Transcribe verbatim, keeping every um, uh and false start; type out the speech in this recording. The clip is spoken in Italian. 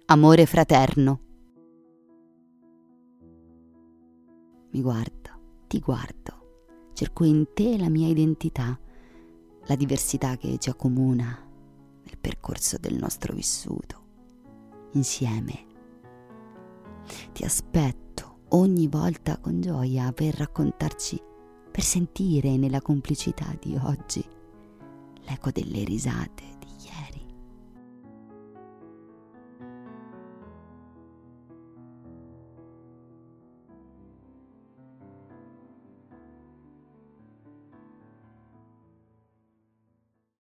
Amore fraterno. Mi guardo, ti guardo, cerco in te la mia identità, la diversità che ci accomuna nel percorso del nostro vissuto, insieme. Ti aspetto ogni volta con gioia per raccontarci, per sentire nella complicità di oggi l'eco delle risate di ieri.